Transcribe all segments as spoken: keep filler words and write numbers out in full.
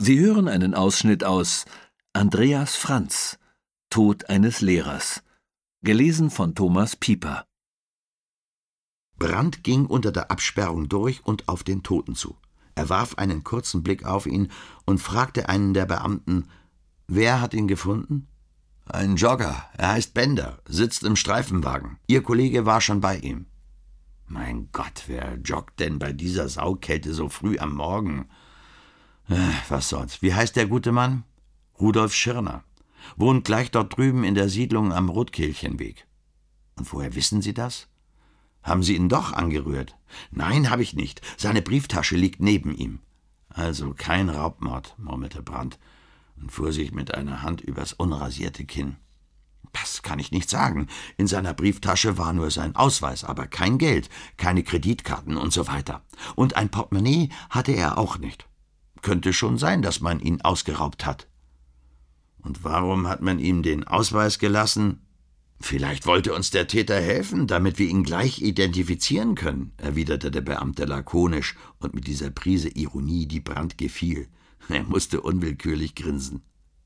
Sie hören einen Ausschnitt aus Andreas Franz, Tod eines Lehrers, gelesen von Thomas Pieper. Brandt ging unter der Absperrung durch und auf den Toten zu. Er warf einen kurzen Blick auf ihn und fragte einen der Beamten, wer hat ihn gefunden? Ein Jogger, er heißt Bender, sitzt im Streifenwagen. Ihr Kollege war schon bei ihm. Mein Gott, wer joggt denn bei dieser Saukälte so früh am Morgen? Äh, was sonst? Wie heißt der gute Mann? Rudolf Schirner. Wohnt gleich dort drüben in der Siedlung am Rotkehlchenweg. Und woher wissen Sie das? Haben Sie ihn doch angerührt? Nein, habe ich nicht. Seine Brieftasche liegt neben ihm. Also kein Raubmord, murmelte Brandt und fuhr sich mit einer Hand übers unrasierte Kinn. Das kann ich nicht sagen. In seiner Brieftasche war nur sein Ausweis, aber kein Geld, keine Kreditkarten und so weiter. Und ein Portemonnaie hatte er auch nicht. Könnte schon sein, dass man ihn ausgeraubt hat. Und warum hat man ihm den Ausweis gelassen? Vielleicht wollte uns der Täter helfen, damit wir ihn gleich identifizieren können, erwiderte der Beamte lakonisch und mit dieser Prise Ironie, die Brandt gefiel. Er musste unwillkürlich grinsen.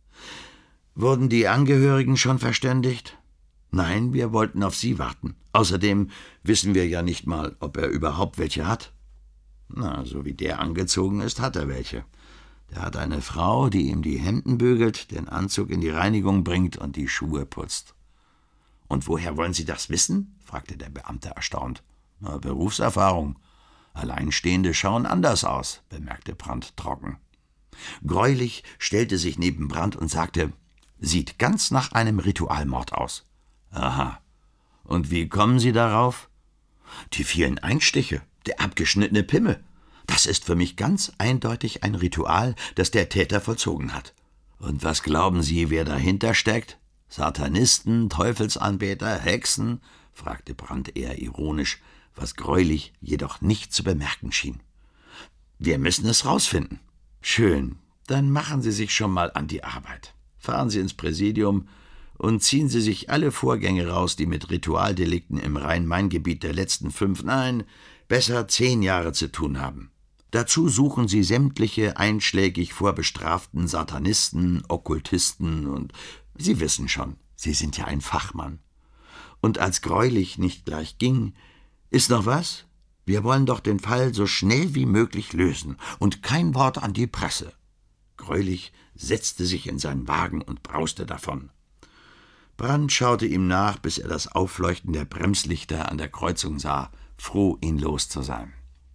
Wurden die Angehörigen schon verständigt? Nein, wir wollten auf Sie warten. Außerdem wissen wir ja nicht mal, ob er überhaupt welche hat. Na, so wie der angezogen ist, hat er welche. Der hat eine Frau, die ihm die Hemden bügelt, den Anzug in die Reinigung bringt und die Schuhe putzt. »Und woher wollen Sie das wissen?« fragte der Beamte erstaunt. Na, »Berufserfahrung. Alleinstehende schauen anders aus«, bemerkte Brandt trocken. Greulich stellte sich neben Brandt und sagte, »Sieht ganz nach einem Ritualmord aus.« »Aha. Und wie kommen Sie darauf?« »Die vielen Einstiche, der abgeschnittene Pimmel. Das ist für mich ganz eindeutig ein Ritual, das der Täter vollzogen hat.« »Und was glauben Sie, wer dahinter steckt? Satanisten, Teufelsanbeter, Hexen?« fragte Brandt eher ironisch, was Greulich jedoch nicht zu bemerken schien. »Wir müssen es rausfinden.« »Schön, dann machen Sie sich schon mal an die Arbeit. Fahren Sie ins Präsidium und ziehen Sie sich alle Vorgänge raus, die mit Ritualdelikten im Rhein-Main-Gebiet der letzten fünf, nein, besser zehn Jahre zu tun haben. Dazu suchen Sie sämtliche einschlägig vorbestraften Satanisten, Okkultisten und Sie wissen schon, Sie sind ja ein Fachmann. Und als Greulich nicht gleich ging, ist noch was? Wir wollen doch den Fall so schnell wie möglich lösen und kein Wort an die Presse.« Greulich setzte sich in seinen Wagen und brauste davon. Brandt schaute ihm nach, bis er das Aufleuchten der Bremslichter an der Kreuzung sah, froh, ihn los zu sein.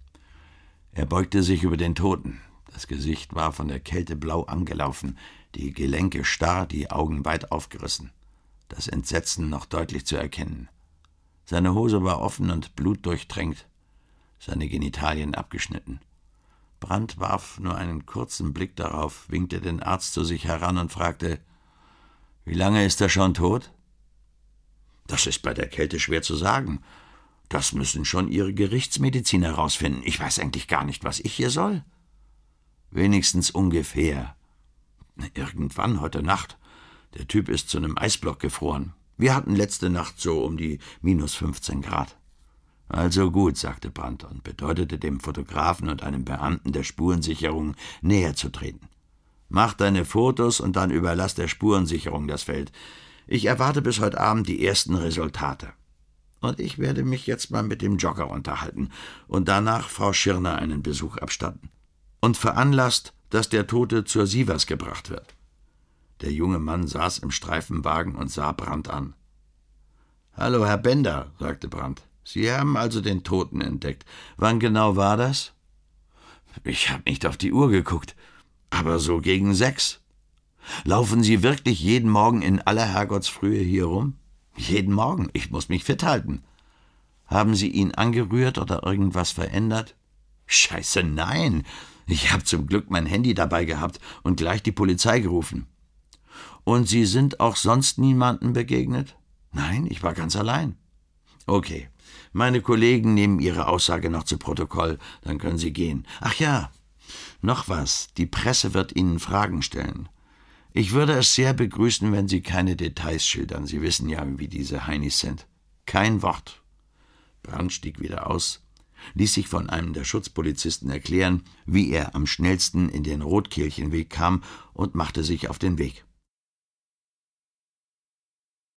Er beugte sich über den Toten. Das Gesicht war von der Kälte blau angelaufen, die Gelenke starr, die Augen weit aufgerissen. Das Entsetzen noch deutlich zu erkennen. Seine Hose war offen und blutdurchtränkt, seine Genitalien abgeschnitten. Brandt warf nur einen kurzen Blick darauf, winkte den Arzt zu sich heran und fragte, »Wie lange ist er schon tot?« »Das ist bei der Kälte schwer zu sagen. Das müssen schon Ihre Gerichtsmediziner herausfinden. Ich weiß eigentlich gar nicht, was ich hier soll.« »Wenigstens ungefähr.« »Irgendwann heute Nacht. Der Typ ist zu einem Eisblock gefroren. Wir hatten letzte Nacht so um die minus fünfzehn Grad.« »Also gut«, sagte Brandt und bedeutete dem Fotografen und einem Beamten der Spurensicherung, näher zu treten. »Mach deine Fotos und dann überlass der Spurensicherung das Feld. Ich erwarte bis heute Abend die ersten Resultate. Und ich werde mich jetzt mal mit dem Jogger unterhalten und danach Frau Schirner einen Besuch abstatten. Und veranlasst, dass der Tote zur Sievers gebracht wird.« Der junge Mann saß im Streifenwagen und sah Brandt an. »Hallo, Herr Bender«, sagte Brandt. »Sie haben also den Toten entdeckt. Wann genau war das?« »Ich habe nicht auf die Uhr geguckt, aber so gegen sechs.« »Laufen Sie wirklich jeden Morgen in aller Herrgottsfrühe hier rum?« »Jeden Morgen. Ich muss mich fit halten.« »Haben Sie ihn angerührt oder irgendwas verändert?« »Scheiße, nein. Ich habe zum Glück mein Handy dabei gehabt und gleich die Polizei gerufen.« »Und Sie sind auch sonst niemandem begegnet?« »Nein, ich war ganz allein.« »Okay, meine Kollegen nehmen Ihre Aussage noch zu Protokoll, dann können Sie gehen. Ach ja, noch was, die Presse wird Ihnen Fragen stellen. Ich würde es sehr begrüßen, wenn Sie keine Details schildern. Sie wissen ja, wie diese Heinis sind. Kein Wort.« Brandt stieg wieder aus ließ sich von einem der Schutzpolizisten erklären, wie er am schnellsten in den Rotkehlchenweg kam und machte sich auf den Weg.